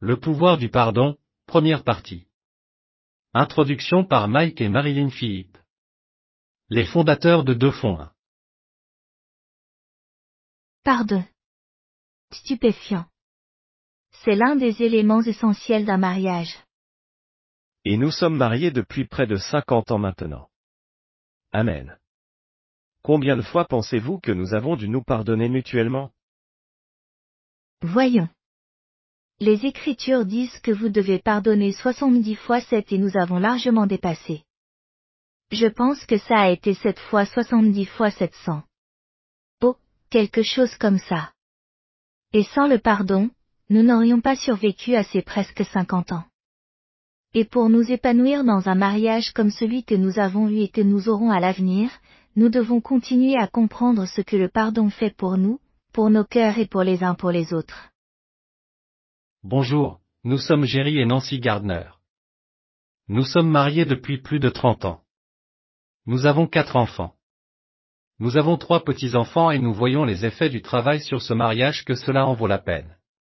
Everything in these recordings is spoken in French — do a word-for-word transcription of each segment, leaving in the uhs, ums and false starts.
Le pouvoir du pardon, première partie. Introduction par Mike et Marilyn Philippe. Les fondateurs de Deux Fonds un. Pardon. Stupéfiant. C'est l'un des éléments essentiels d'un mariage. Et nous sommes mariés depuis près de cinquante ans maintenant. Amen. Combien de fois pensez-vous que nous avons dû nous pardonner mutuellement? Voyons. Les Écritures disent que vous devez pardonner soixante-dix fois sept et nous avons largement dépassé. Je pense que ça a été sept fois soixante-dix fois sept cents. Oh, quelque chose comme ça. Et sans le pardon, nous n'aurions pas survécu à ces presque cinquante ans. Et pour nous épanouir dans un mariage comme celui que nous avons eu et que nous aurons à l'avenir, nous devons continuer à comprendre ce que le pardon fait pour nous, pour nos cœurs et pour les uns pour les autres. Bonjour, nous sommes Jerry et Nancy Gardner. Nous sommes mariés depuis plus de trente ans. Nous avons quatre enfants. Nous avons trois petits-enfants et nous voyons les effets du travail sur ce mariage que cela en vaut la peine.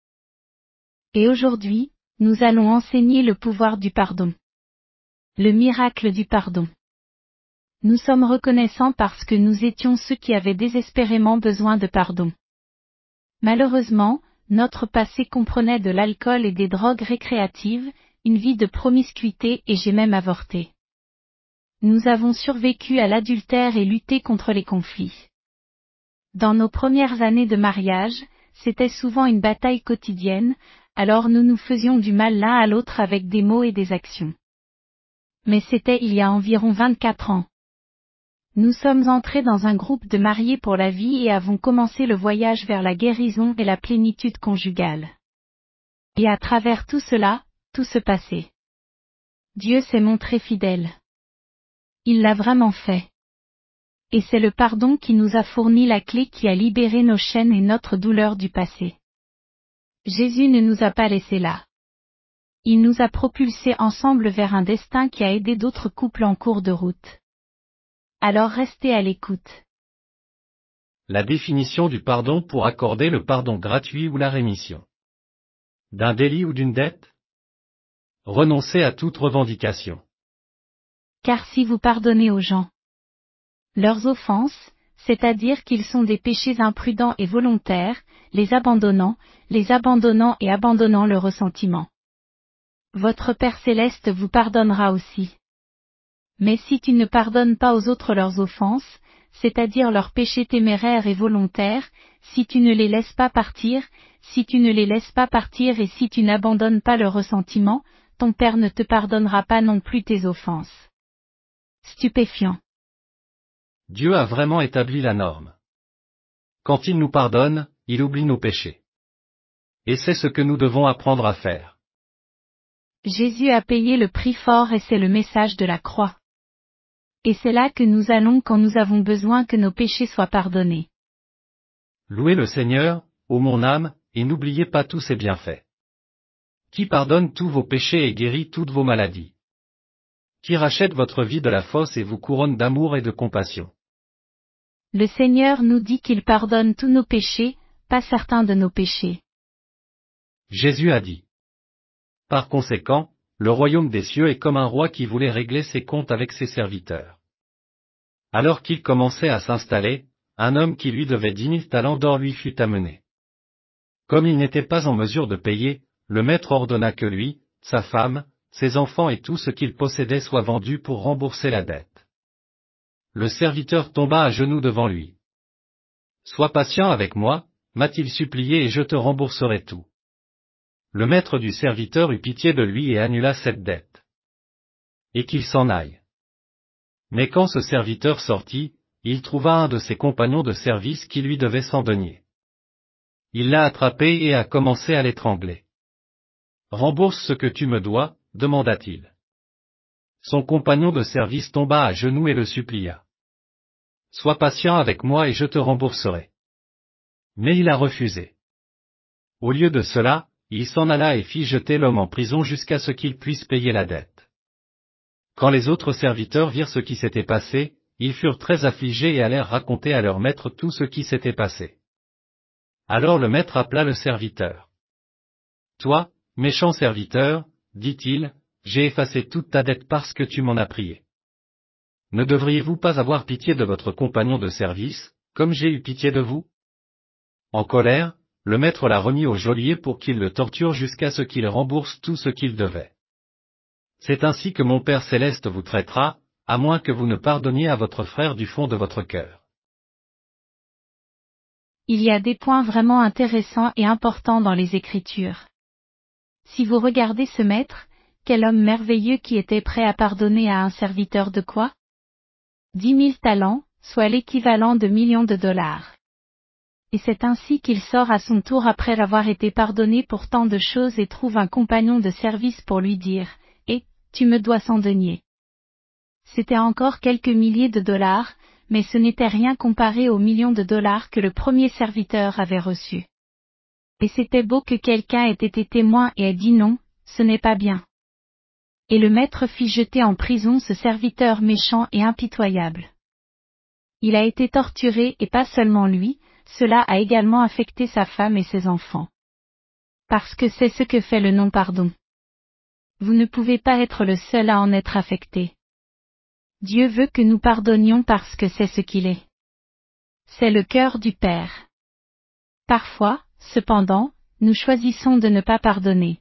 Et aujourd'hui, nous allons enseigner le pouvoir du pardon. Le miracle du pardon. Nous sommes reconnaissants parce que nous étions ceux qui avaient désespérément besoin de pardon. Malheureusement, notre passé comprenait de l'alcool et des drogues récréatives, une vie de promiscuité et j'ai même avorté. Nous avons survécu à l'adultère et lutté contre les conflits. Dans nos premières années de mariage, c'était souvent une bataille quotidienne, alors nous nous faisions du mal l'un à l'autre avec des mots et des actions. Mais c'était il y a environ vingt-quatre ans. Nous sommes entrés dans un groupe de mariés pour la vie et avons commencé le voyage vers la guérison et la plénitude conjugale. Et à travers tout cela, tout se passait. Dieu s'est montré fidèle. Il l'a vraiment fait. Et c'est le pardon qui nous a fourni la clé qui a libéré nos chaînes et notre douleur du passé. Jésus ne nous a pas laissés là. Il nous a propulsés ensemble vers un destin qui a aidé d'autres couples en cours de route. Alors restez à l'écoute. La définition du pardon pour accorder le pardon gratuit ou la rémission. D'un délit ou d'une dette? Renoncez à toute revendication. Car si vous pardonnez aux gens leurs offenses, c'est-à-dire qu'ils sont des péchés imprudents et volontaires, les abandonnant, les abandonnant et abandonnant le ressentiment, votre Père céleste vous pardonnera aussi. Mais si tu ne pardonnes pas aux autres leurs offenses, c'est-à-dire leurs péchés téméraires et volontaires, si tu ne les laisses pas partir, si tu ne les laisses pas partir et si tu n'abandonnes pas le ressentiment, ton Père ne te pardonnera pas non plus tes offenses. Stupéfiant. Dieu a vraiment établi la norme. Quand il nous pardonne, il oublie nos péchés. Et c'est ce que nous devons apprendre à faire. Jésus a payé le prix fort et c'est le message de la croix. Et c'est là que nous allons quand nous avons besoin que nos péchés soient pardonnés. Louez le Seigneur, ô mon âme, et n'oubliez pas tous ses bienfaits. Qui pardonne tous vos péchés et guérit toutes vos maladies. Qui rachète votre vie de la fosse et vous couronne d'amour et de compassion. Le Seigneur nous dit qu'il pardonne tous nos péchés, pas certains de nos péchés. Jésus a dit. Par conséquent, le royaume des cieux est comme un roi qui voulait régler ses comptes avec ses serviteurs. Alors qu'il commençait à s'installer, un homme qui lui devait dix mille talents d'or lui fut amené. Comme il n'était pas en mesure de payer, le maître ordonna que lui, sa femme, ses enfants et tout ce qu'il possédait soient vendus pour rembourser la dette. Le serviteur tomba à genoux devant lui. Sois patient avec moi, m'a-t-il supplié et je te rembourserai tout. Le maître du serviteur eut pitié de lui et annula cette dette. Et qu'il s'en aille. Mais quand ce serviteur sortit, il trouva un de ses compagnons de service qui lui devait cent deniers. Il l'a attrapé et a commencé à l'étrangler. Rembourse ce que tu me dois, demanda-t-il. Son compagnon de service tomba à genoux et le supplia. Sois patient avec moi et je te rembourserai. Mais il a refusé. Au lieu de cela, il s'en alla et fit jeter l'homme en prison jusqu'à ce qu'il puisse payer la dette. Quand les autres serviteurs virent ce qui s'était passé, ils furent très affligés et allèrent raconter à leur maître tout ce qui s'était passé. Alors le maître appela le serviteur. Toi, Méchant serviteur, dit-il, j'ai effacé toute ta dette parce que tu m'en as prié. Ne devriez-vous pas avoir pitié de votre compagnon de service, comme j'ai eu pitié de vous? En colère, le maître l'a remis au geôlier pour qu'il le torture jusqu'à ce qu'il rembourse tout ce qu'il devait. C'est ainsi que mon Père céleste vous traitera, à moins que vous ne pardonniez à votre frère du fond de votre cœur. Il y a des points vraiment intéressants et importants dans les Écritures. Si vous regardez ce maître, quel homme merveilleux qui était prêt à pardonner à un serviteur de quoi? Dix mille talents, soit l'équivalent de millions de dollars. Et c'est ainsi qu'il sort à son tour après avoir été pardonné pour tant de choses et trouve un compagnon de service pour lui dire, « Eh, tu me dois cent deniers. » C'était encore quelques milliers de dollars, mais ce n'était rien comparé aux millions de dollars que le premier serviteur avait reçus. Et c'était beau que quelqu'un ait été témoin et ait dit non, ce n'est pas bien. Et le maître fit jeter en prison ce serviteur méchant et impitoyable. Il a été torturé et pas seulement lui, cela a également affecté sa femme et ses enfants. Parce que c'est ce que fait le non-pardon. Vous ne pouvez pas être le seul à en être affecté. Dieu veut que nous pardonnions parce que c'est ce qu'il est. C'est le cœur du Père. Parfois, cependant, nous choisissons de ne pas pardonner.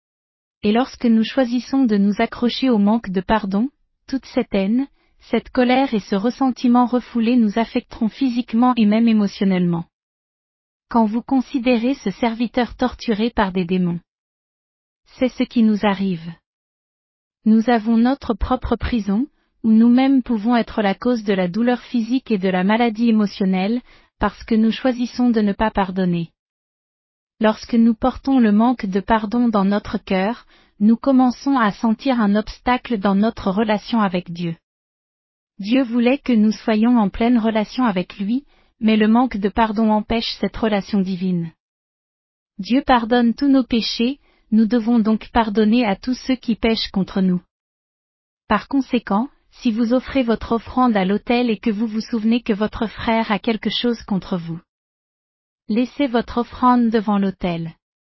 Et lorsque nous choisissons de nous accrocher au manque de pardon, toute cette haine, cette colère et ce ressentiment refoulé nous affecteront physiquement et même émotionnellement. Quand vous considérez ce serviteur torturé par des démons, c'est ce qui nous arrive. Nous avons notre propre prison, où nous-mêmes pouvons être la cause de la douleur physique et de la maladie émotionnelle, parce que nous choisissons de ne pas pardonner. Lorsque nous portons le manque de pardon dans notre cœur, nous commençons à sentir un obstacle dans notre relation avec Dieu. Dieu voulait que nous soyons en pleine relation avec lui, mais le manque de pardon empêche cette relation divine. Dieu pardonne tous nos péchés, nous devons donc pardonner à tous ceux qui pêchent contre nous. Par conséquent, si vous offrez votre offrande à l'autel et que vous vous souvenez que votre frère a quelque chose contre vous, laissez votre offrande devant l'autel.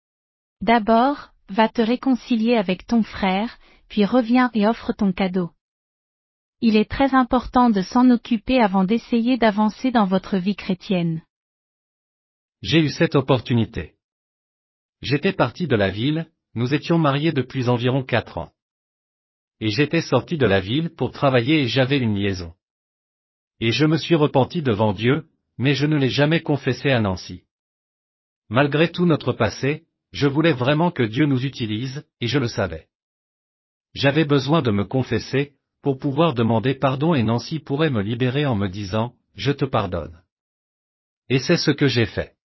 D'abord, va te réconcilier avec ton frère, puis reviens et offre ton cadeau. Il est très important de s'en occuper avant d'essayer d'avancer dans votre vie chrétienne. J'ai eu cette opportunité. J'étais parti de la ville, nous étions mariés depuis environ quatre ans. Et j'étais sorti de la ville pour travailler et j'avais une liaison. Et je me suis repenti devant Dieu, mais je ne l'ai jamais confessé à Nancy. Malgré tout notre passé, je voulais vraiment que Dieu nous utilise, et je le savais. J'avais besoin de me confesser, pour pouvoir demander pardon et Nancy pourrait me libérer en me disant, je te pardonne. Et c'est ce que j'ai fait.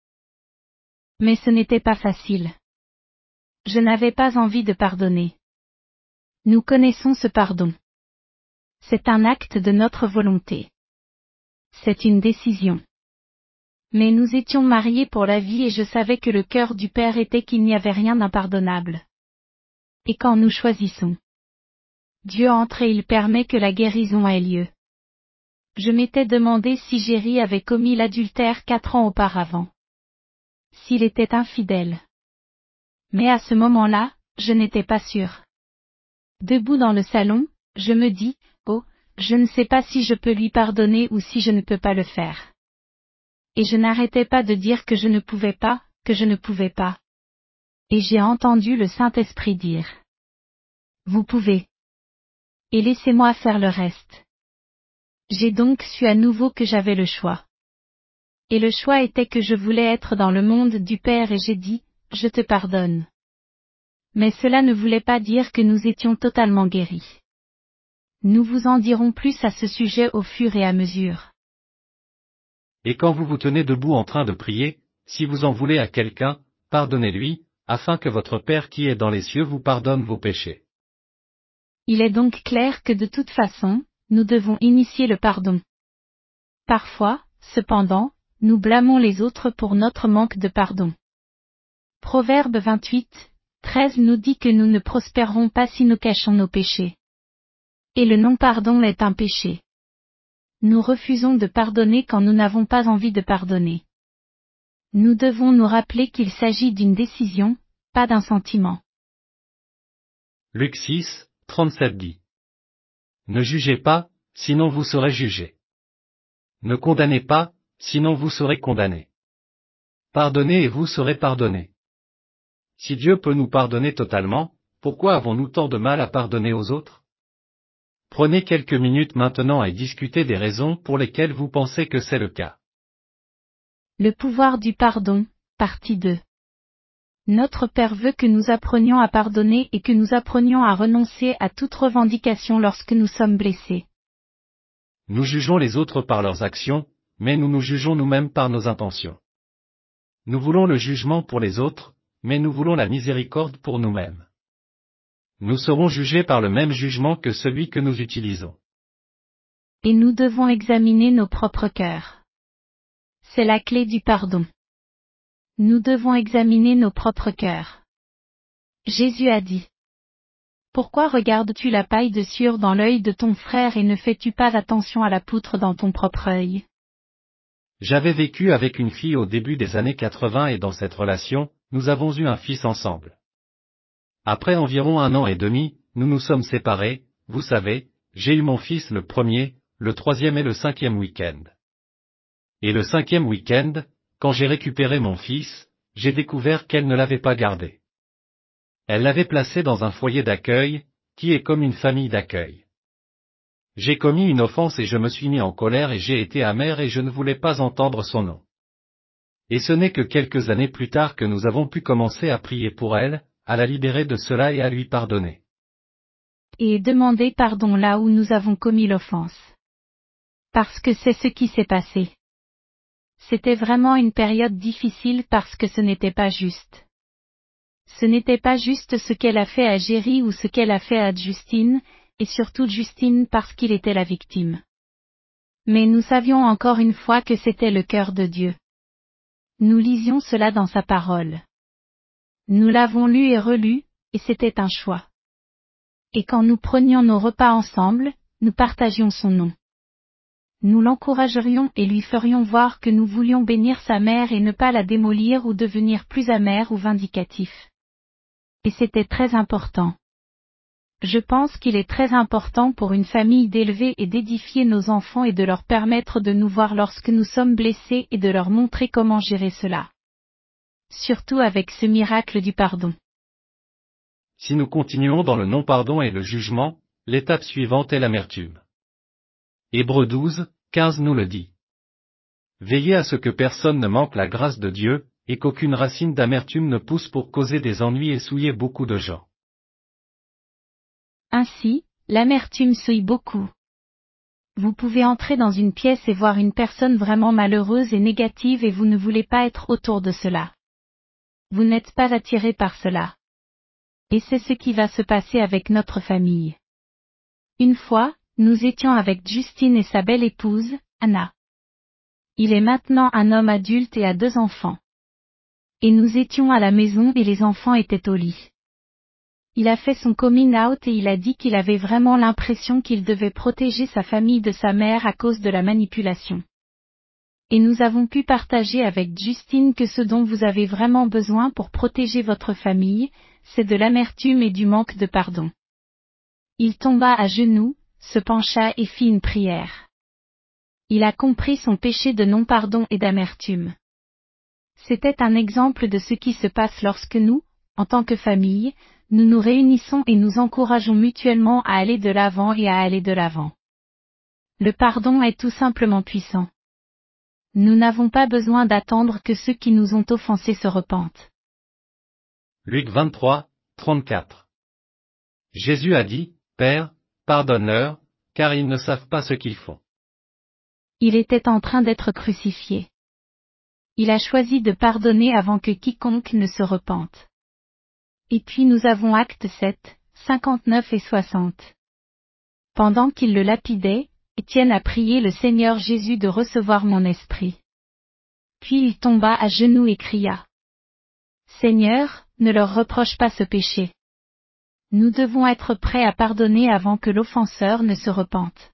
Mais ce n'était pas facile. Je n'avais pas envie de pardonner. Nous connaissons ce pardon. C'est un acte de notre volonté. C'est une décision. Mais nous étions mariés pour la vie et je savais que le cœur du Père était qu'il n'y avait rien d'impardonnable. Et quand nous choisissons, Dieu entre et il permet que la guérison ait lieu. Je m'étais demandé si Jerry avait commis l'adultère quatre ans auparavant. S'il était infidèle. Mais à ce moment-là, je n'étais pas sûre. Debout dans le salon, je me dis, oh, je ne sais pas si je peux lui pardonner ou si je ne peux pas le faire. Et je n'arrêtais pas de dire que je ne pouvais pas, que je ne pouvais pas. Et j'ai entendu le Saint-Esprit dire, vous pouvez. Et laissez-moi faire le reste. J'ai donc su à nouveau que j'avais le choix. Et le choix était que je voulais être dans le monde du Père et j'ai dit, je te pardonne. Mais cela ne voulait pas dire que nous étions totalement guéris. Nous vous en dirons plus à ce sujet au fur et à mesure. Et quand vous vous tenez debout en train de prier, si vous en voulez à quelqu'un, pardonnez-lui, afin que votre Père qui est dans les cieux vous pardonne vos péchés. Il est donc clair que de toute façon, nous devons initier le pardon. Parfois, cependant, nous blâmons les autres pour notre manque de pardon. Proverbe vingt-huit, treize nous dit que nous ne prospérerons pas si nous cachons nos péchés. Et le non-pardon est un péché. Nous refusons de pardonner quand nous n'avons pas envie de pardonner. Nous devons nous rappeler qu'il s'agit d'une décision, pas d'un sentiment. Luc six, trente-sept dit. Ne jugez pas, sinon vous serez jugés. Ne condamnez pas, sinon vous serez condamnés. Pardonnez et vous serez pardonnés. Si Dieu peut nous pardonner totalement, pourquoi avons-nous tant de mal à pardonner aux autres? Prenez quelques minutes maintenant et discutez des raisons pour lesquelles vous pensez que c'est le cas. Le pouvoir du pardon, partie deux. Notre Père veut que nous apprenions à pardonner et que nous apprenions à renoncer à toute revendication lorsque nous sommes blessés. Nous jugeons les autres par leurs actions, mais nous nous jugeons nous-mêmes par nos intentions. Nous voulons le jugement pour les autres, mais nous voulons la miséricorde pour nous-mêmes. Nous serons jugés par le même jugement que celui que nous utilisons. Et nous devons examiner nos propres cœurs. C'est la clé du pardon. Nous devons examiner nos propres cœurs. Jésus a dit. Pourquoi regardes-tu la paille de sueur dans l'œil de ton frère et ne fais-tu pas attention à la poutre dans ton propre œil? J'avais vécu avec une fille au début des années quatre-vingts et dans cette relation, nous avons eu un fils ensemble. Après environ un an et demi, nous nous sommes séparés, vous savez, j'ai eu mon fils le premier, le troisième et le cinquième week-end. Et le cinquième week-end, quand j'ai récupéré mon fils, j'ai découvert qu'elle ne l'avait pas gardé. Elle l'avait placé dans un foyer d'accueil, qui est comme une famille d'accueil. J'ai commis une offense et je me suis mis en colère et j'ai été amer et je ne voulais pas entendre son nom. Et ce n'est que quelques années plus tard que nous avons pu commencer à prier pour elle, à la libérer de cela et à lui pardonner. Et demander pardon là où nous avons commis l'offense. Parce que c'est ce qui s'est passé. C'était vraiment une période difficile parce que ce n'était pas juste. Ce n'était pas juste ce qu'elle a fait à Jerry ou ce qu'elle a fait à Justine, et surtout Justine parce qu'il était la victime. Mais nous savions encore une fois que c'était le cœur de Dieu. Nous lisions cela dans sa parole. Nous l'avons lu et relu, et c'était un choix. Et quand nous prenions nos repas ensemble, nous partagions son nom. Nous l'encouragerions et lui ferions voir que nous voulions bénir sa mère et ne pas la démolir ou devenir plus amer ou vindicatif. Et c'était très important. Je pense qu'il est très important pour une famille d'élever et d'édifier nos enfants et de leur permettre de nous voir lorsque nous sommes blessés et de leur montrer comment gérer cela. Surtout avec ce miracle du pardon. Si nous continuons dans le non-pardon et le jugement, l'étape suivante est l'amertume. Hébreux douze, quinze nous le dit. Veillez à ce que personne ne manque la grâce de Dieu, et qu'aucune racine d'amertume ne pousse pour causer des ennuis et souiller beaucoup de gens. Ainsi, l'amertume souille beaucoup. Vous pouvez entrer dans une pièce et voir une personne vraiment malheureuse et négative et vous ne voulez pas être autour de cela. Vous n'êtes pas attiré par cela. Et c'est ce qui va se passer avec notre famille. Une fois, nous étions avec Justine et sa belle épouse, Anna. Il est maintenant un homme adulte et a deux enfants. Et nous étions à la maison et les enfants étaient au lit. Il a fait son coming out et il a dit qu'il avait vraiment l'impression qu'il devait protéger sa famille de sa mère à cause de la manipulation. Et nous avons pu partager avec Justine que ce dont vous avez vraiment besoin pour protéger votre famille, c'est de l'amertume et du manque de pardon. Il tomba à genoux, se pencha et fit une prière. Il a compris son péché de non-pardon et d'amertume. C'était un exemple de ce qui se passe lorsque nous, en tant que famille, nous nous réunissons et nous encourageons mutuellement à aller de l'avant et à aller de l'avant. Le pardon est tout simplement puissant. Nous n'avons pas besoin d'attendre que ceux qui nous ont offensés se repentent. Luc vingt-trois, trente-quatre. Jésus a dit, Père, pardonne-leur, car ils ne savent pas ce qu'ils font. Il était en train d'être crucifié. Il a choisi de pardonner avant que quiconque ne se repente. Et puis nous avons Actes sept, cinquante-neuf et soixante. Pendant qu'il le lapidait, Étienne a prié le Seigneur Jésus de recevoir mon esprit. Puis il tomba à genoux et cria. Seigneur, ne leur reproche pas ce péché. Nous devons être prêts à pardonner avant que l'offenseur ne se repente.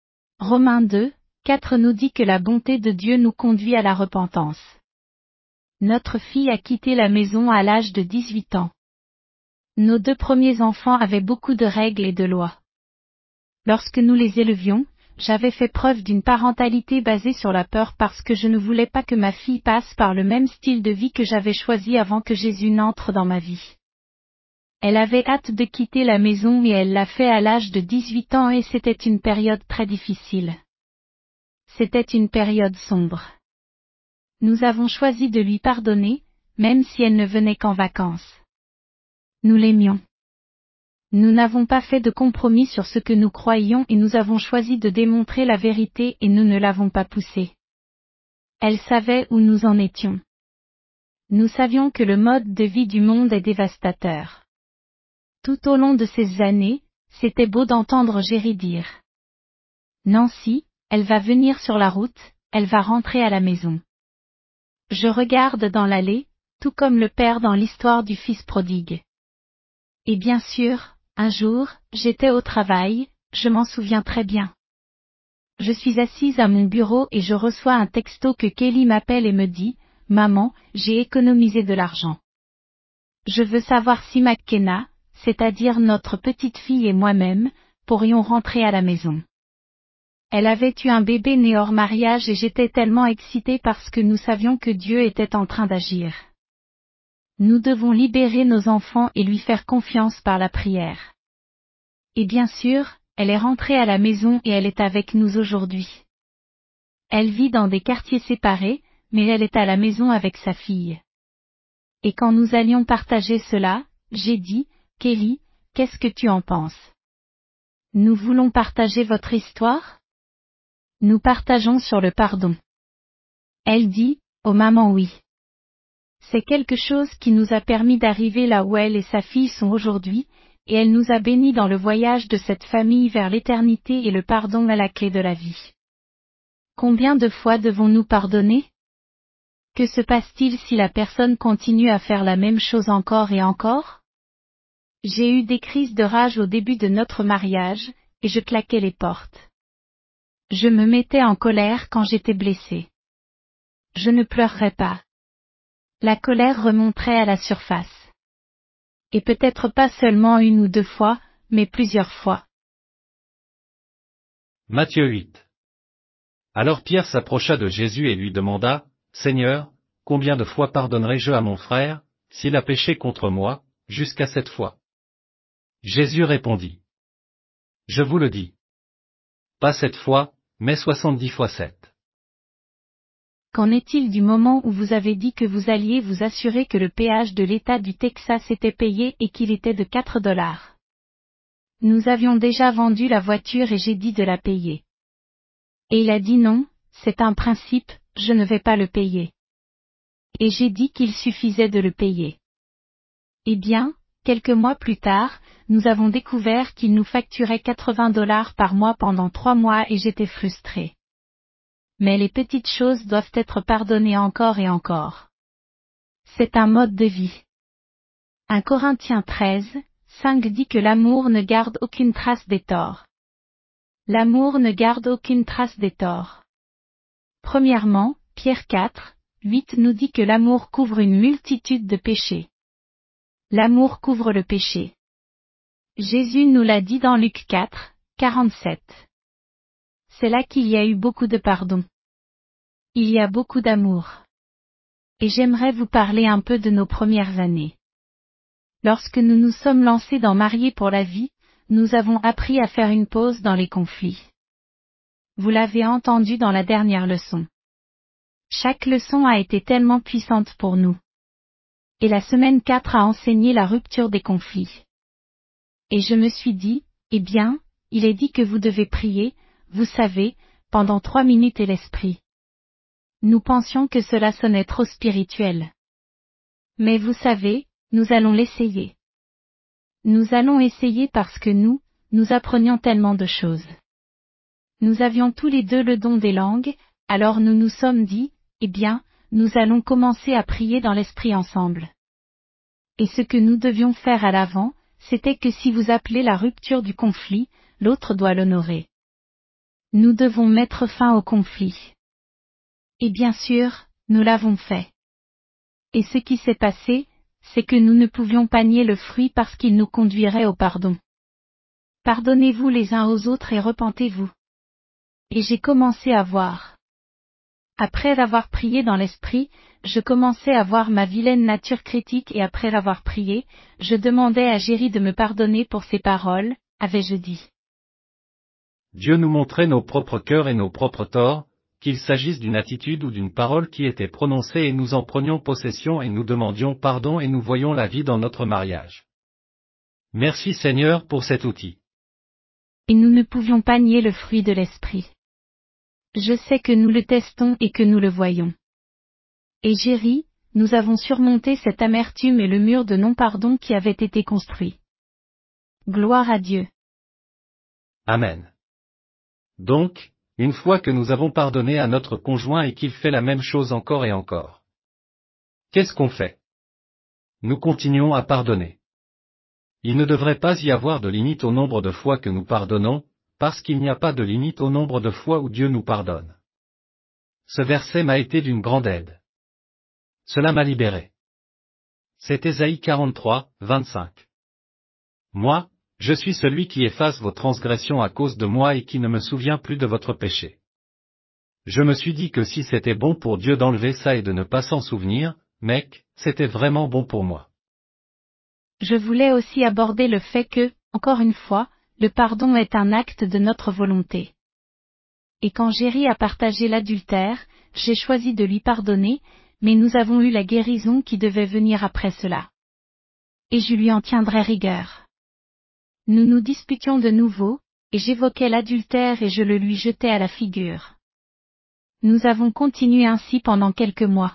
Romains deux, quatre nous dit que la bonté de Dieu nous conduit à la repentance. Notre fille a quitté la maison à l'âge de dix-huit ans. Nos deux premiers enfants avaient beaucoup de règles et de lois. Lorsque nous les élevions, j'avais fait preuve d'une parentalité basée sur la peur parce que je ne voulais pas que ma fille passe par le même style de vie que j'avais choisi avant que Jésus n'entre dans ma vie. Elle avait hâte de quitter la maison et elle l'a fait à l'âge de dix-huit ans et c'était une période très difficile. C'était une période sombre. Nous avons choisi de lui pardonner, même si elle ne venait qu'en vacances. Nous l'aimions. Nous n'avons pas fait de compromis sur ce que nous croyions et nous avons choisi de démontrer la vérité et nous ne l'avons pas poussée. Elle savait où nous en étions. Nous savions que le mode de vie du monde est dévastateur. Tout au long de ces années, c'était beau d'entendre Jerry dire. Nancy, elle va venir sur la route, elle va rentrer à la maison. Je regarde dans l'allée, tout comme le père dans l'histoire du fils prodigue. Et bien sûr, un jour, j'étais au travail, je m'en souviens très bien. Je suis assise à mon bureau et je reçois un texto que Kelly m'appelle et me dit, « Maman, j'ai économisé de l'argent. Je veux savoir si McKenna, c'est-à-dire notre petite fille et moi-même, pourrions rentrer à la maison. » Elle avait eu un bébé né hors mariage et j'étais tellement excitée parce que nous savions que Dieu était en train d'agir. Nous devons libérer nos enfants et lui faire confiance par la prière. Et bien sûr, elle est rentrée à la maison et elle est avec nous aujourd'hui. Elle vit dans des quartiers séparés, mais elle est à la maison avec sa fille. Et quand nous allions partager cela, j'ai dit, « Kelly, qu'est-ce que tu en penses? Nous voulons partager votre histoire? Nous partageons sur le pardon. » Elle dit, « Oh maman oui. » C'est quelque chose qui nous a permis d'arriver là où elle et sa fille sont aujourd'hui, et elle nous a bénis dans le voyage de cette famille vers l'éternité et le pardon à la clé de la vie. Combien de fois devons-nous pardonner? Que se passe-t-il si la personne continue à faire la même chose encore et encore? J'ai eu des crises de rage au début de notre mariage, et je claquais les portes. Je me mettais en colère quand j'étais blessée. Je ne pleurerais pas. La colère remonterait à la surface. Et peut-être pas seulement une ou deux fois, mais plusieurs fois. Matthieu huit. Alors Pierre s'approcha de Jésus et lui demanda, « Seigneur, combien de fois pardonnerai-je à mon frère, s'il a péché contre moi, jusqu'à sept fois ?» Jésus répondit, « Je vous le dis. Pas sept fois, mais soixante-dix fois sept. » Qu'en est-il du moment où vous avez dit que vous alliez vous assurer que le péage de l'État du Texas était payé et qu'il était de quatre dollars? Nous avions déjà vendu la voiture et j'ai dit de la payer. Et il a dit non, c'est un principe, je ne vais pas le payer. Et j'ai dit qu'il suffisait de le payer. Eh bien, quelques mois plus tard, nous avons découvert qu'il nous facturait quatre-vingts dollars par mois pendant trois mois et j'étais frustrée. Mais les petites choses doivent être pardonnées encore et encore. C'est un mode de vie. un Corinthiens treize, cinq dit que l'amour ne garde aucune trace des torts. L'amour ne garde aucune trace des torts. Premièrement, Pierre quatre, huit nous dit que l'amour couvre une multitude de péchés. L'amour couvre le péché. Jésus nous l'a dit dans Luc quatre, quarante-sept. C'est là qu'il y a eu beaucoup de pardon. Il y a beaucoup d'amour. Et j'aimerais vous parler un peu de nos premières années. Lorsque nous nous sommes lancés dans Mariés pour la vie, nous avons appris à faire une pause dans les conflits. Vous l'avez entendu dans la dernière leçon. Chaque leçon a été tellement puissante pour nous. Et la semaine quatre a enseigné la rupture des conflits. Et je me suis dit, eh bien, il est dit que vous devez prier, vous savez, pendant trois minutes et l'esprit. Nous pensions que cela sonnait trop spirituel. Mais vous savez, nous allons l'essayer. Nous allons essayer parce que nous, nous apprenions tellement de choses. Nous avions tous les deux le don des langues, alors nous nous sommes dit, eh bien, nous allons commencer à prier dans l'esprit ensemble. Et ce que nous devions faire à l'avant, c'était que si vous appelez la rupture du conflit, l'autre doit l'honorer. Nous devons mettre fin au conflit. Et bien sûr, nous l'avons fait. Et ce qui s'est passé, c'est que nous ne pouvions pas nier le fruit parce qu'il nous conduirait au pardon. Pardonnez-vous les uns aux autres et repentez-vous. Et j'ai commencé à voir. Après avoir prié dans l'esprit, je commençais à voir ma vilaine nature critique et après avoir prié, je demandais à Géry de me pardonner pour ses paroles, avais-je dit. Dieu nous montrait nos propres cœurs et nos propres torts, qu'il s'agisse d'une attitude ou d'une parole qui était prononcée et nous en prenions possession et nous demandions pardon et nous voyions la vie dans notre mariage. Merci Seigneur pour cet outil. Et nous ne pouvions pas nier le fruit de l'esprit. Je sais que nous le testons et que nous le voyons. Et Géry, nous avons surmonté cette amertume et le mur de non-pardon qui avait été construit. Gloire à Dieu. Amen. Donc, une fois que nous avons pardonné à notre conjoint et qu'il fait la même chose encore et encore, qu'est-ce qu'on fait? Nous continuons à pardonner. Il ne devrait pas y avoir de limite au nombre de fois que nous pardonnons, parce qu'il n'y a pas de limite au nombre de fois où Dieu nous pardonne. Ce verset m'a été d'une grande aide. Cela m'a libéré. C'est Ésaïe quarante-trois, vingt-cinq. Moi, je suis celui qui efface vos transgressions à cause de moi et qui ne me souvient plus de votre péché. Je me suis dit que si c'était bon pour Dieu d'enlever ça et de ne pas s'en souvenir, mec, c'était vraiment bon pour moi. Je voulais aussi aborder le fait que, encore une fois, le pardon est un acte de notre volonté. Et quand Géry a partagé l'adultère, j'ai choisi de lui pardonner, mais nous avons eu la guérison qui devait venir après cela. Et je lui en tiendrai rigueur. Nous nous disputions de nouveau, et j'évoquais l'adultère et je le lui jetais à la figure. Nous avons continué ainsi pendant quelques mois.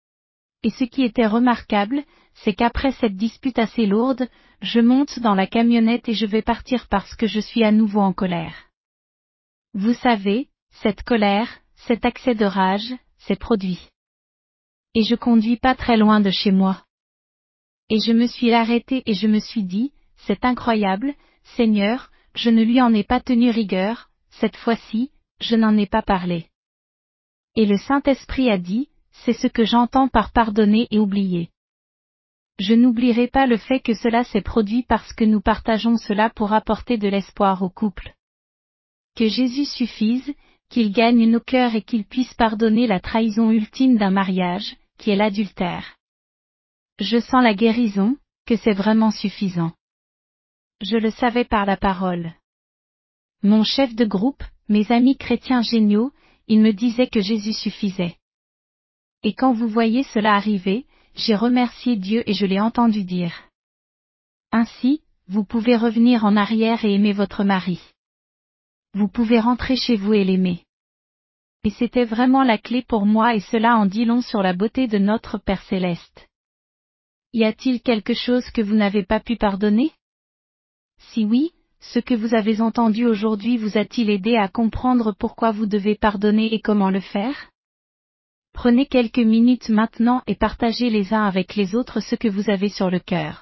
Et ce qui était remarquable, c'est qu'après cette dispute assez lourde, je monte dans la camionnette et je vais partir parce que je suis à nouveau en colère. Vous savez, cette colère, cet accès de rage, s'est produit. Et je conduis pas très loin de chez moi. Et je me suis arrêté et je me suis dit, c'est incroyable, Seigneur, je ne lui en ai pas tenu rigueur, cette fois-ci, je n'en ai pas parlé. Et le Saint-Esprit a dit, c'est ce que j'entends par pardonner et oublier. Je n'oublierai pas le fait que cela s'est produit parce que nous partageons cela pour apporter de l'espoir au couple. Que Jésus suffise, qu'il gagne nos cœurs et qu'il puisse pardonner la trahison ultime d'un mariage, qui est l'adultère. Je sens la guérison, que c'est vraiment suffisant. Je le savais par la parole. Mon chef de groupe, mes amis chrétiens géniaux, ils me disaient que Jésus suffisait. Et quand vous voyez cela arriver, j'ai remercié Dieu et je l'ai entendu dire. Ainsi, vous pouvez revenir en arrière et aimer votre mari. Vous pouvez rentrer chez vous et l'aimer. Et c'était vraiment la clé pour moi et cela en dit long sur la beauté de notre Père Céleste. Y a-t-il quelque chose que vous n'avez pas pu pardonner? Si oui, ce que vous avez entendu aujourd'hui vous a-t-il aidé à comprendre pourquoi vous devez pardonner et comment le faire? Prenez quelques minutes maintenant et partagez les uns avec les autres ce que vous avez sur le cœur.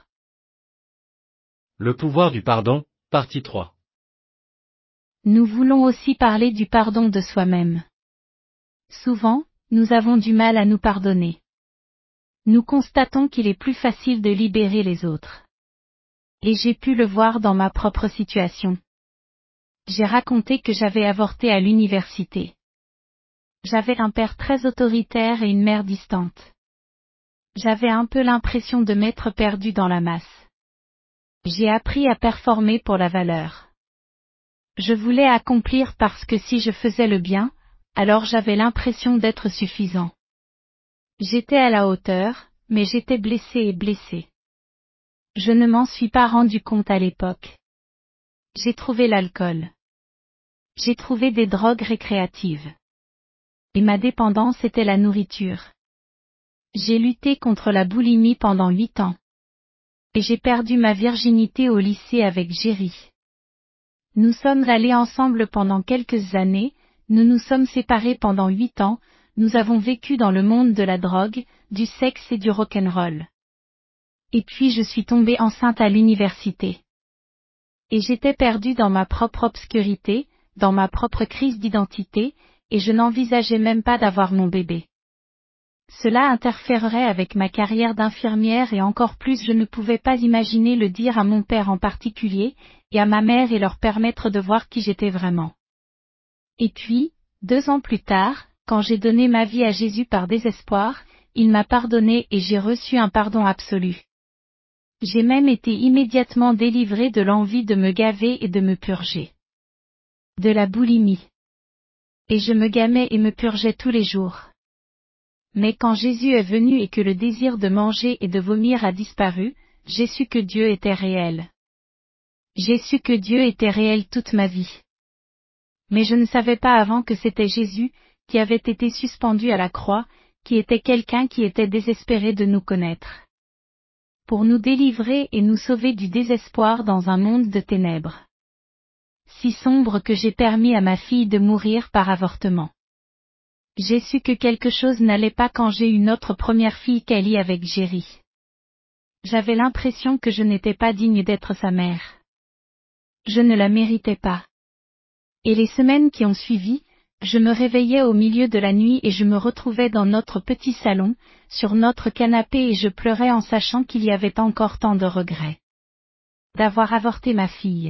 Le pouvoir du pardon, partie trois. Nous voulons aussi parler du pardon de soi-même. Souvent, nous avons du mal à nous pardonner. Nous constatons qu'il est plus facile de libérer les autres. Et j'ai pu le voir dans ma propre situation. J'ai raconté que j'avais avorté à l'université. J'avais un père très autoritaire et une mère distante. J'avais un peu l'impression de m'être perdu dans la masse. J'ai appris à performer pour la valeur. Je voulais accomplir parce que si je faisais le bien, alors j'avais l'impression d'être suffisant. J'étais à la hauteur, mais j'étais blessé et blessé. Je ne m'en suis pas rendu compte à l'époque. J'ai trouvé l'alcool. J'ai trouvé des drogues récréatives. Et ma dépendance était la nourriture. J'ai lutté contre la boulimie pendant huit ans. Et j'ai perdu ma virginité au lycée avec Géry. Nous sommes allés ensemble pendant quelques années, nous nous sommes séparés pendant huit ans, nous avons vécu dans le monde de la drogue, du sexe et du rock'n'roll. Et puis je suis tombée enceinte à l'université. Et j'étais perdue dans ma propre obscurité, dans ma propre crise d'identité, et je n'envisageais même pas d'avoir mon bébé. Cela interférerait avec ma carrière d'infirmière et encore plus je ne pouvais pas imaginer le dire à mon père en particulier, et à ma mère et leur permettre de voir qui j'étais vraiment. Et puis, deux ans plus tard, quand j'ai donné ma vie à Jésus par désespoir, il m'a pardonné et j'ai reçu un pardon absolu. J'ai même été immédiatement délivré de l'envie de me gaver et de me purger. De la boulimie. Et je me gamais et me purgeais tous les jours. Mais quand Jésus est venu et que le désir de manger et de vomir a disparu, j'ai su que Dieu était réel. J'ai su que Dieu était réel toute ma vie. Mais je ne savais pas avant que c'était Jésus, qui avait été suspendu à la croix, qui était quelqu'un qui était désespéré de nous connaître. Pour nous délivrer et nous sauver du désespoir dans un monde de ténèbres. Si sombre que j'ai permis à ma fille de mourir par avortement. J'ai su que quelque chose n'allait pas quand j'ai eu notre première fille Kelly avec Jerry. J'avais l'impression que je n'étais pas digne d'être sa mère. Je ne la méritais pas. Et les semaines qui ont suivi, je me réveillais au milieu de la nuit et je me retrouvais dans notre petit salon, sur notre canapé et je pleurais en sachant qu'il y avait encore tant de regrets. D'avoir avorté ma fille.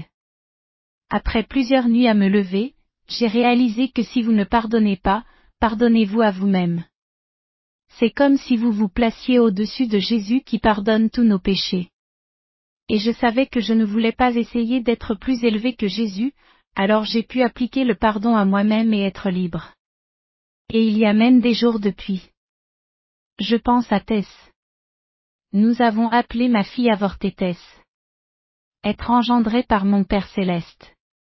Après plusieurs nuits à me lever, j'ai réalisé que si vous ne pardonnez pas, pardonnez-vous à vous-même. C'est comme si vous vous placiez au-dessus de Jésus qui pardonne tous nos péchés. Et je savais que je ne voulais pas essayer d'être plus élevé que Jésus, alors j'ai pu appliquer le pardon à moi-même et être libre. Et il y a même des jours depuis. Je pense à Tess. Nous avons appelé ma fille avortée Tess. Être engendrée par mon Père Céleste.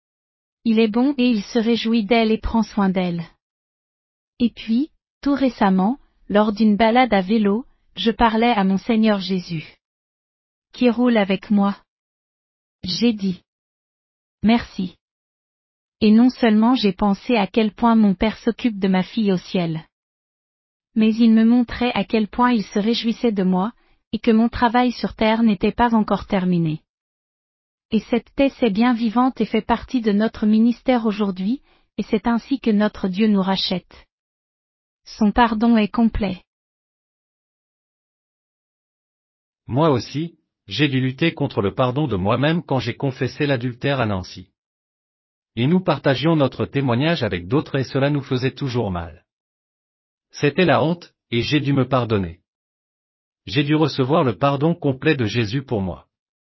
Il est bon et il se réjouit d'elle et prend soin d'elle. Et puis, tout récemment, lors d'une balade à vélo, je parlais à mon Seigneur Jésus. Qui roule avec moi. J'ai dit. Merci. Et non seulement j'ai pensé à quel point mon Père s'occupe de ma fille au ciel. Mais il me montrait à quel point il se réjouissait de moi, et que mon travail sur terre n'était pas encore terminé. Et cette Tess est bien vivante et fait partie de notre ministère aujourd'hui, et c'est ainsi que notre Dieu nous rachète. Son pardon est complet. Moi aussi, j'ai dû lutter contre le pardon de moi-même quand j'ai confessé l'adultère à Nancy. Et nous partagions notre témoignage avec d'autres et cela nous faisait toujours mal. C'était la honte, et j'ai dû me pardonner. J'ai dû recevoir le pardon complet de Jésus pour moi.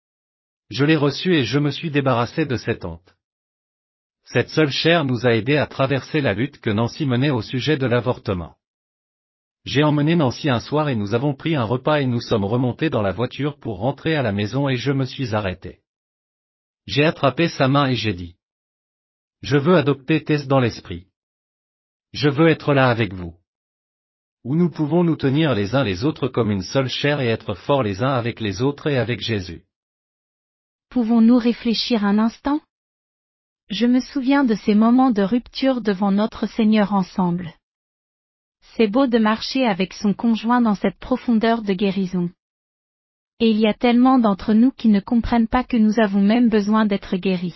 Je l'ai reçu et je me suis débarrassé de cette honte. Cette seule chair nous a aidés à traverser la lutte que Nancy menait au sujet de l'avortement. J'ai emmené Nancy un soir et nous avons pris un repas et nous sommes remontés dans la voiture pour rentrer à la maison et je me suis arrêté. J'ai attrapé sa main et j'ai dit. Je veux adopter Tess dans l'esprit. Je veux être là avec vous. Où nous pouvons nous tenir les uns les autres comme une seule chair et être forts les uns avec les autres et avec Jésus. Pouvons-nous réfléchir un instant? Je me souviens de ces moments de rupture devant notre Seigneur ensemble. C'est beau de marcher avec son conjoint dans cette profondeur de guérison. Et il y a tellement d'entre nous qui ne comprennent pas que nous avons même besoin d'être guéris.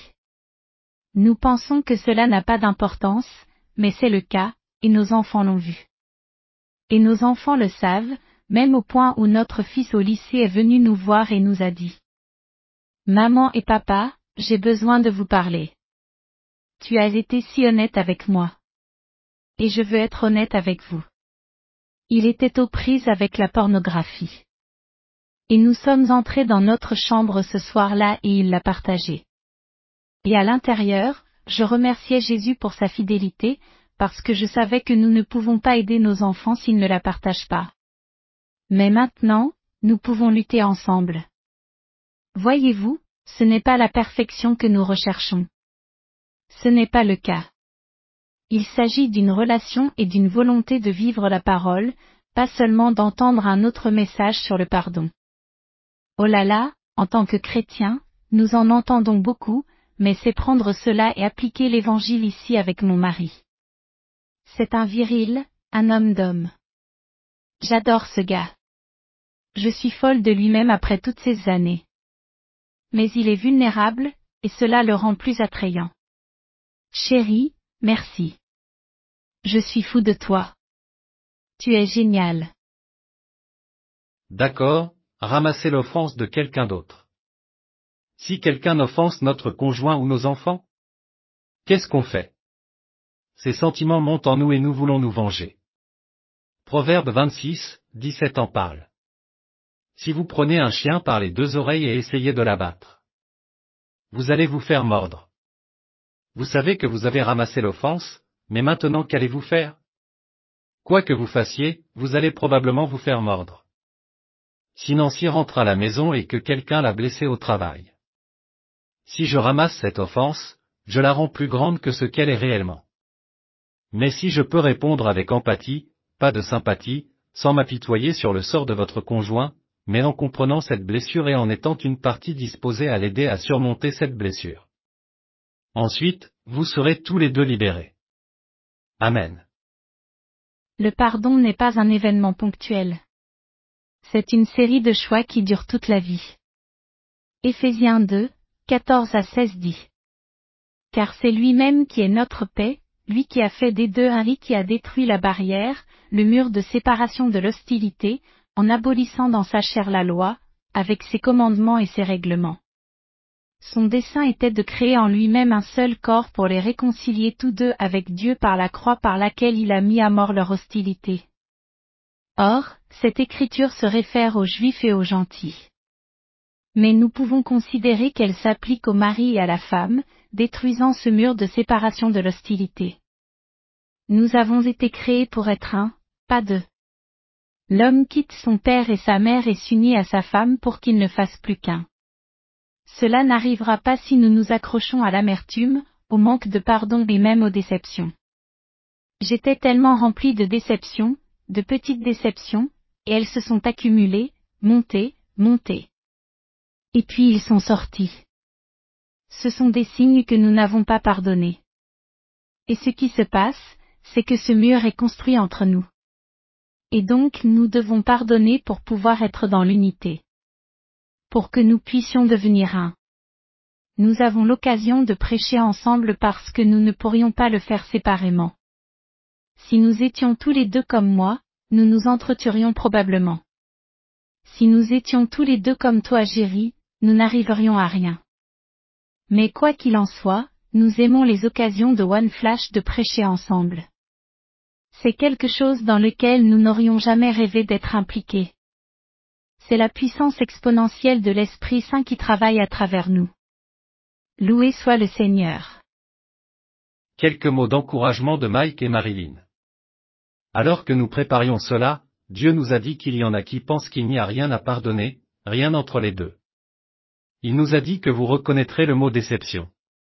Nous pensons que cela n'a pas d'importance, mais c'est le cas, et nos enfants l'ont vu. Et nos enfants le savent, même au point où notre fils au lycée est venu nous voir et nous a dit. Maman et papa, j'ai besoin de vous parler. Tu as été si honnête avec moi. Et je veux être honnête avec vous. Il était aux prises avec la pornographie. Et nous sommes entrés dans notre chambre ce soir-là et il l'a partagé. Et à l'intérieur, je remerciais Jésus pour sa fidélité, parce que je savais que nous ne pouvons pas aider nos enfants s'ils ne la partagent pas. Mais maintenant, nous pouvons lutter ensemble. Voyez-vous, ce n'est pas la perfection que nous recherchons. Ce n'est pas le cas. Il s'agit d'une relation et d'une volonté de vivre la parole, pas seulement d'entendre un autre message sur le pardon. Oh là là, en tant que chrétiens, nous en entendons beaucoup, mais c'est prendre cela et appliquer l'évangile ici avec mon mari. C'est un viril, un homme d'homme. J'adore ce gars. Je suis folle de lui-même après toutes ces années. Mais il est vulnérable, et cela le rend plus attrayant. Chérie, merci. Je suis fou de toi. Tu es génial. D'accord, ramasser l'offense de quelqu'un d'autre. Si quelqu'un offense notre conjoint ou nos enfants, qu'est-ce qu'on fait? Ces sentiments montent en nous et nous voulons nous venger. Proverbe vingt-six, dix-sept en parle. Si vous prenez un chien par les deux oreilles et essayez de l'abattre, vous allez vous faire mordre. Vous savez que vous avez ramassé l'offense, mais maintenant qu'allez-vous faire? Quoi que vous fassiez, vous allez probablement vous faire mordre. Si Nancy rentre à la maison et que quelqu'un l'a blessée au travail. Si je ramasse cette offense, je la rends plus grande que ce qu'elle est réellement. Mais si je peux répondre avec empathie, pas de sympathie, sans m'apitoyer sur le sort de votre conjoint, mais en comprenant cette blessure et en étant une partie disposée à l'aider à surmonter cette blessure. Ensuite, vous serez tous les deux libérés. Amen. Le pardon n'est pas un événement ponctuel. C'est une série de choix qui dure toute la vie. Éphésiens deux, quatorze à seize dit. Car c'est lui-même qui est notre paix, lui qui a fait des deux un lit qui a détruit la barrière, le mur de séparation de l'hostilité, en abolissant dans sa chair la loi, avec ses commandements et ses règlements. Son dessein était de créer en lui-même un seul corps pour les réconcilier tous deux avec Dieu par la croix par laquelle il a mis à mort leur hostilité. Or, cette écriture se réfère aux Juifs et aux gentils. Mais nous pouvons considérer qu'elle s'applique au mari et à la femme, détruisant ce mur de séparation de l'hostilité. Nous avons été créés pour être un, pas deux. L'homme quitte son père et sa mère et s'unit à sa femme pour qu'ils ne fassent plus qu'un. Cela n'arrivera pas si nous nous accrochons à l'amertume, au manque de pardon et même aux déceptions. J'étais tellement rempli de déceptions, de petites déceptions, et elles se sont accumulées, montées, montées. Et puis ils sont sortis. Ce sont des signes que nous n'avons pas pardonné. Et ce qui se passe, c'est que ce mur est construit entre nous. Et donc nous devons pardonner pour pouvoir être dans l'unité. Pour que nous puissions devenir un. Nous avons l'occasion de prêcher ensemble parce que nous ne pourrions pas le faire séparément. Si nous étions tous les deux comme moi, nous nous entretuerions probablement. Si nous étions tous les deux comme toi Géry, nous n'arriverions à rien. Mais quoi qu'il en soit, nous aimons les occasions de One Flash de prêcher ensemble. C'est quelque chose dans lequel nous n'aurions jamais rêvé d'être impliqués. C'est la puissance exponentielle de l'Esprit Saint qui travaille à travers nous. Loué soit le Seigneur. Quelques mots d'encouragement de Mike et Marilyn. Alors que nous préparions cela, Dieu nous a dit qu'il y en a qui pensent qu'il n'y a rien à pardonner, rien entre les deux. Il nous a dit que vous reconnaîtrez le mot déception.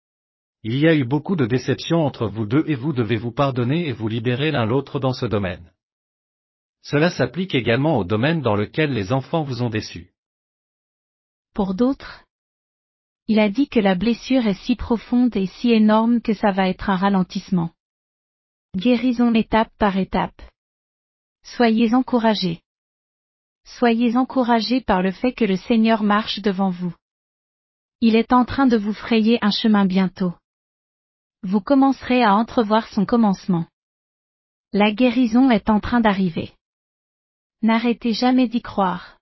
Il y a eu beaucoup de déceptions entre vous deux et vous devez vous pardonner et vous libérer l'un l'autre dans ce domaine. Cela s'applique également au domaine dans lequel les enfants vous ont déçus. Pour d'autres, il a dit que la blessure est si profonde et si énorme que ça va être un ralentissement. Guérison étape par étape. Soyez encouragés. Soyez encouragés par le fait que le Seigneur marche devant vous. Il est en train de vous frayer un chemin bientôt. Vous commencerez à entrevoir son commencement. La guérison est en train d'arriver. N'arrêtez jamais d'y croire.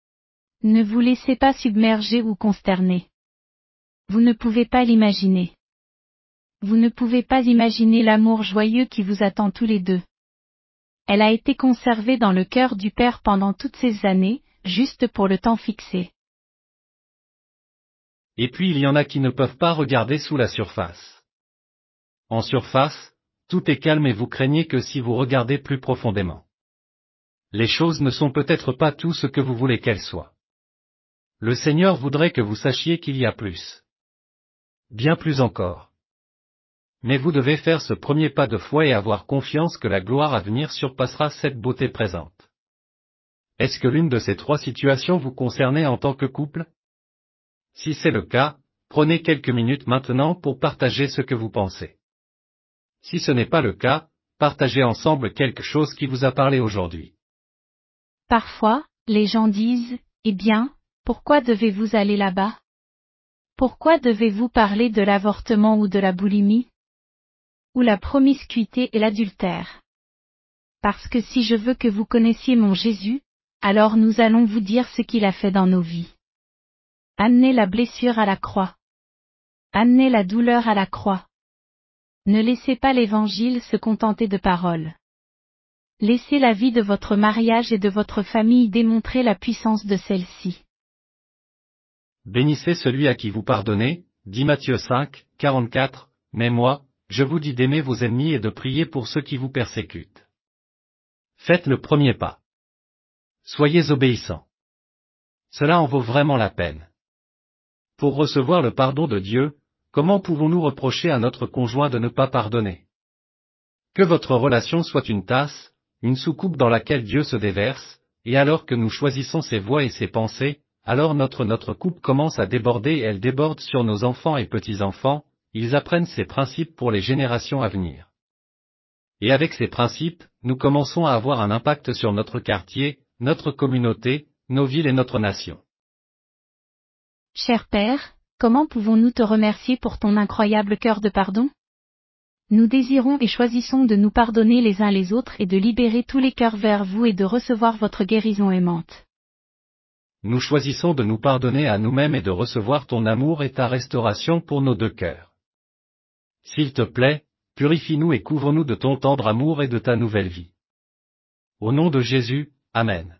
Ne vous laissez pas submerger ou consterner. Vous ne pouvez pas l'imaginer. Vous ne pouvez pas imaginer l'amour joyeux qui vous attend tous les deux. Elle a été conservée dans le cœur du Père pendant toutes ces années, juste pour le temps fixé. Et puis il y en a qui ne peuvent pas regarder sous la surface. En surface, tout est calme et vous craignez que si vous regardez plus profondément. Les choses ne sont peut-être pas tout ce que vous voulez qu'elles soient. Le Seigneur voudrait que vous sachiez qu'il y a plus. Bien plus encore. Mais vous devez faire ce premier pas de foi et avoir confiance que la gloire à venir surpassera cette beauté présente. Est-ce que l'une de ces trois situations vous concernait en tant que couple? Si c'est le cas, prenez quelques minutes maintenant pour partager ce que vous pensez. Si ce n'est pas le cas, partagez ensemble quelque chose qui vous a parlé aujourd'hui. Parfois, les gens disent, eh bien, pourquoi devez-vous aller là-bas? Pourquoi devez-vous parler de l'avortement ou de la boulimie? Ou la promiscuité et l'adultère? Parce que si je veux que vous connaissiez mon Jésus, alors nous allons vous dire ce qu'il a fait dans nos vies. Amenez la blessure à la croix. Amenez la douleur à la croix. Ne laissez pas l'Évangile se contenter de paroles. Laissez la vie de votre mariage et de votre famille démontrer la puissance de celle-ci. Bénissez celui à qui vous pardonnez, dit Matthieu cinq, quarante-quatre, mais moi, je vous dis d'aimer vos ennemis et de prier pour ceux qui vous persécutent. Faites le premier pas. Soyez obéissants. Cela en vaut vraiment la peine. Pour recevoir le pardon de Dieu, comment pouvons-nous reprocher à notre conjoint de ne pas pardonner? Que votre relation soit une tasse, une soucoupe dans laquelle Dieu se déverse, et alors que nous choisissons ses voies et ses pensées, alors notre notre coupe commence à déborder et elle déborde sur nos enfants et petits-enfants, ils apprennent ces principes pour les générations à venir. Et avec ces principes, nous commençons à avoir un impact sur notre quartier, notre communauté, nos villes et notre nation. Cher Père, comment pouvons-nous te remercier pour ton incroyable cœur de pardon? Nous désirons et choisissons de nous pardonner les uns les autres et de libérer tous les cœurs vers vous et de recevoir votre guérison aimante. Nous choisissons de nous pardonner à nous-mêmes et de recevoir ton amour et ta restauration pour nos deux cœurs. S'il te plaît, purifie-nous et couvre-nous de ton tendre amour et de ta nouvelle vie. Au nom de Jésus, Amen.